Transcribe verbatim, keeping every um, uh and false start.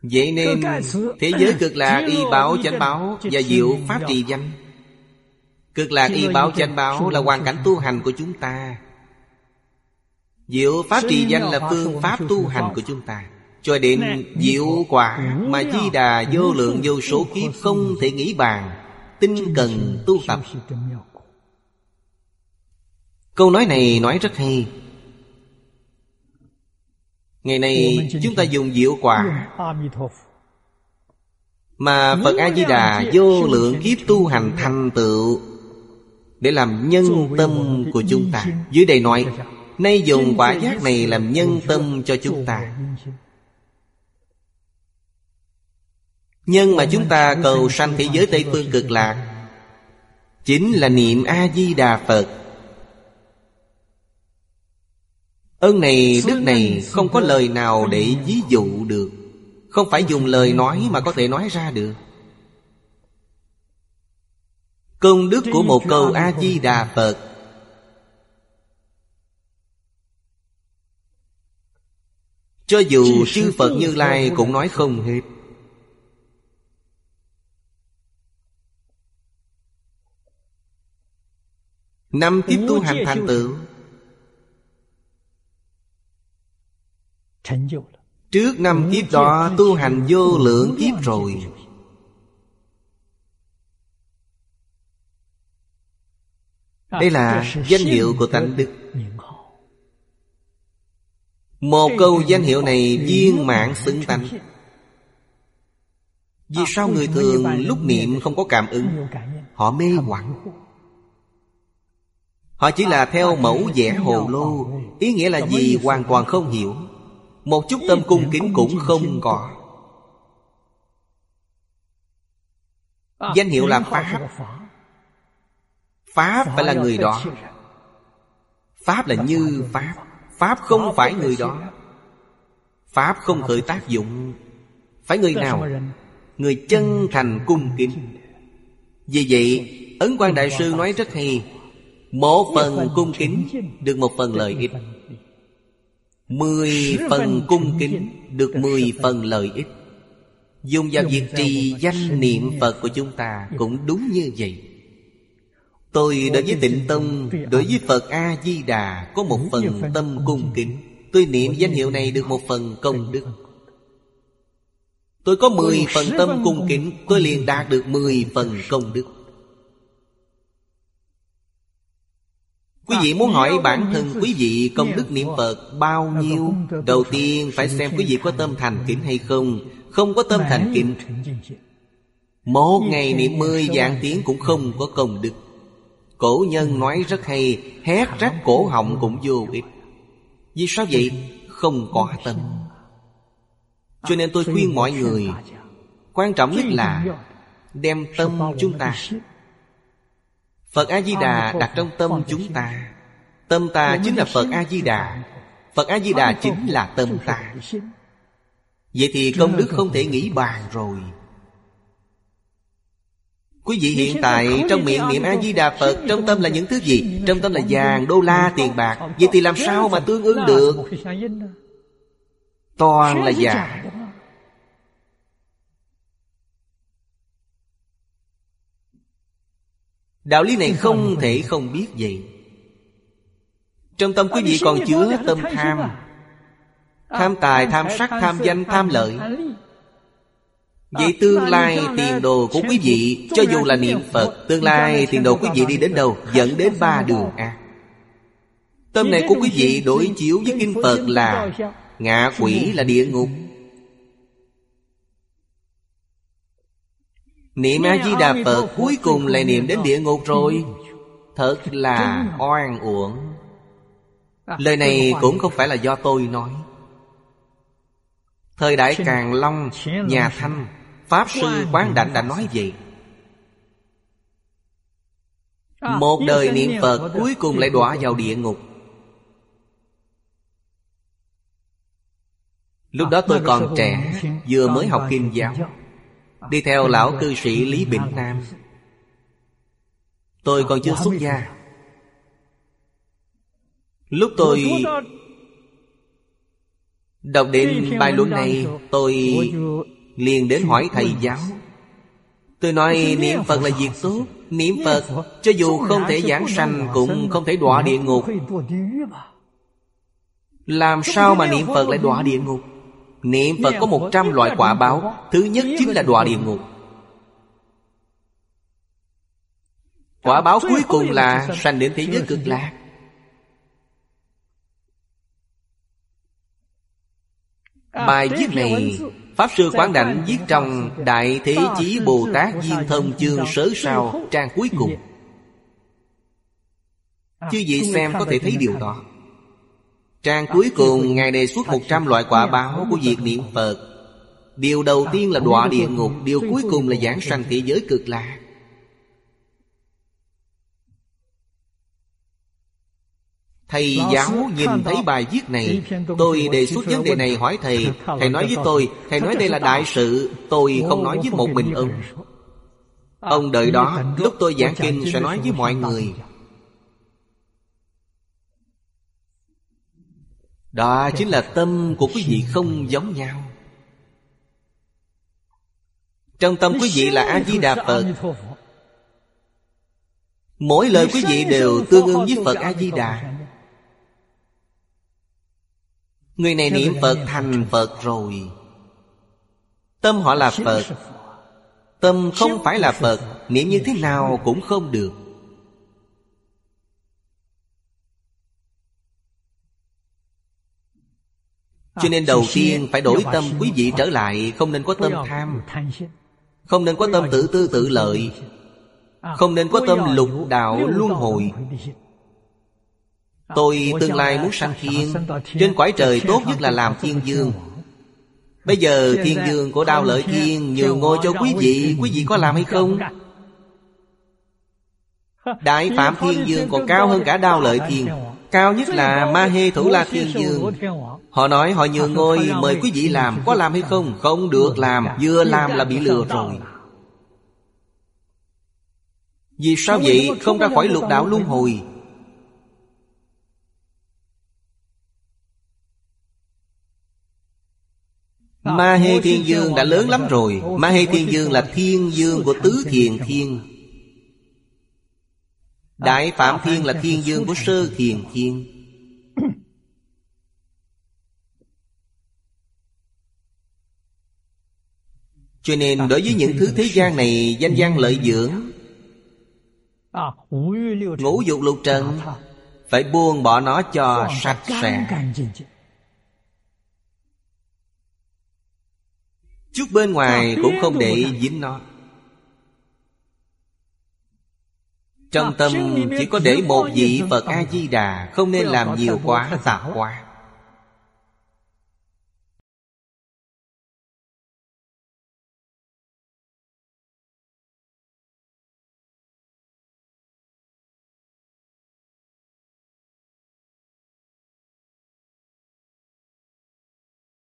Vậy nên thế giới cực lạc y báo chánh báo và diệu pháp trì danh. Cực lạc y báo chánh báo là hoàn cảnh tu hành của chúng ta. Diệu pháp trì danh là phương pháp tu hành của chúng ta. Cho đến diệu quả mà Di Đà vô lượng vô số kiếp không thể nghĩ bàn, tinh cần tu tập. Câu nói này nói rất hay. Ngày nay chúng ta dùng diệu quả mà Phật A-di-đà vô lượng kiếp tu hành thành tựu để làm nhân tâm của chúng ta. Dưới đây nói, nay dùng quả giác này làm nhân tâm cho chúng ta. Nhân mà chúng ta cầu sanh thế giới Tây Phương Cực Lạc chính là niệm A-di-đà Phật. Ơn này, đức này không có lời nào để ví dụ được. Không phải dùng lời nói mà có thể nói ra được. Công đức của một câu A-di-đà Phật cho dù chư Phật Như Lai cũng nói không hết. Năm kiếp tu hành thành tựu. Trước năm kiếp đó tu hành vô lượng kiếp rồi. Đây là danh hiệu của tánh đức. Một câu danh hiệu này viên mãn xứng tánh. Vì sao người thường lúc niệm không có cảm ứng? Họ mê hoặc. Họ chỉ là theo mẫu vẽ hồ lô. Ý nghĩa là gì hoàn toàn không hiểu. Một chút tâm cung kính cũng không có. Danh hiệu là Pháp. Pháp phải là người đó. Pháp là như Pháp. Pháp không phải người đó. Pháp không khởi tác dụng. Phải người nào? Người chân thành cung kính. Vì vậy Ấn Quang Đại Sư nói rất hay. Một phần cung kính được một phần lợi ích. Mười phần cung kính được mười phần lợi ích. Dùng vào việc trì danh niệm Phật của chúng ta cũng đúng như vậy. Tôi đối với Tịnh Tông, đối với Phật A-di-đà có một phần tâm cung kính. Tôi niệm danh hiệu này được một phần công đức. Tôi có mười phần tâm cung kính, tôi liền đạt được mười phần công đức. Quý vị muốn hỏi bản thân quý vị công đức niệm Phật bao nhiêu? Đầu tiên phải xem quý vị có tâm thành kính hay không. Không có tâm thành kính, một ngày niệm mười vạn tiếng cũng không có công đức. Cổ nhân nói rất hay, hét rách cổ họng cũng vô ích. Vì sao vậy? Không có tâm. Cho nên tôi khuyên mọi người, quan trọng nhất là đem tâm chúng ta, Phật A-di-đà đặt trong tâm chúng ta. Tâm ta chính là Phật A-di-đà. Phật A-di-đà chính là tâm ta. Vậy thì công đức không thể nghĩ bàn rồi. Quý vị hiện tại trong miệng niệm A-di-đà Phật, trong tâm là những thứ gì? Trong tâm là vàng, đô la, tiền bạc. Vậy thì làm sao mà tương ứng được? Toàn là giả. Đạo lý này không thể không biết vậy. Trong tâm quý vị còn chứa tâm tham. Tham tài, tham sắc, tham danh, tham lợi. Vậy tương lai tiền đồ của quý vị, cho dù là niệm Phật, tương lai tiền đồ quý vị đi đến đâu? Dẫn đến ba đường ác. Tâm này của quý vị đối chiếu với kinh Phật là ngạ quỷ, là địa ngục. Niệm A-di-đà Phật cuối cùng lại niệm đến địa ngục rồi. Thật là oan uổng. Lời này cũng không phải là do tôi nói. Thời đại Càn Long, nhà Thanh, Pháp Sư Quán Đảnh đã nói vậy. Một đời niệm Phật cuối cùng lại đọa vào địa ngục. Lúc đó tôi còn trẻ, vừa mới học kinh giáo, đi theo lão cư sĩ Lý Bình Nam. Tôi còn chưa xuất gia. Lúc tôi Đọc đến bài luận này, tôi liền đến hỏi thầy giáo. Tôi nói niệm Phật là việc tốt. Niệm Phật cho dù không thể giảng sanh, cũng không thể đọa địa ngục. Làm sao mà niệm Phật lại đọa địa ngục? Niệm Phật có một trăm loại quả báo. Thứ nhất chính là đọa địa ngục. Quả báo cuối cùng là sanh đến thế giới cực lạc. Bài viết này Pháp Sư Quảng Đảnh viết trong Đại Thế Chí Bồ Tát Viên Thông chương sớ sao, trang cuối cùng. Chứ vị xem có thể thấy điều đó. Trang cuối cùng Ngài đề xuất một trăm loại quả báo của việc niệm Phật. Điều đầu tiên là đọa địa ngục. Điều cuối cùng là giảng sanh thế giới cực lạc. Thầy giáo nhìn thấy bài viết này, tôi đề xuất vấn đề này hỏi thầy. Thầy nói với tôi, thầy nói đây là đại sự. Tôi không nói với một mình ông. Ông đợi đó, lúc tôi giảng kinh sẽ nói với mọi người. Đó chính là tâm của quý vị không giống nhau. Trong tâm quý vị là A-di-đà Phật. Mỗi lời quý vị đều tương ứng với Phật A-di-đà. Người này niệm Phật thành Phật rồi. Tâm họ là Phật. Tâm không phải là Phật, niệm như thế nào cũng không được. Cho nên đầu tiên phải đổi tâm quý vị trở lại. Không nên có tâm tham, không nên có tâm tự tư tự lợi, không nên có tâm lục đạo luân hồi. Tôi tương lai muốn sanh thiên. Trên cõi trời tốt nhất là làm thiên dương. Bây giờ thiên dương của Đao Lợi Thiên nhường ngôi cho quý vị. Quý vị có làm hay không? Đại Phạm Thiên Dương còn cao hơn cả Đao Lợi Thiên. Cao nhất là Ma Hê Thủ La Thiên Dương. Họ nói họ nhường ngôi, mời quý vị làm. Có làm hay không? Không được làm. Vừa làm là bị lừa rồi. Vì sao vậy? Không ra khỏi lục đạo luân hồi. Ma Hê Thiên Dương đã lớn lắm rồi. Ma Hê Thiên Dương là thiên dương của tứ thiền thiên. Đại Phạm Thiên là thiên dương của sơ thiền thiên. Cho nên đối với những thứ thế gian này, danh văn lợi dưỡng, ngũ dục lục trần, phải buông bỏ nó cho sạch sẽ. Chút bên ngoài cũng không để dính nó. Trong tâm chỉ có để một vị Phật A-di-đà. Không nên làm nhiều quá, tạp quá.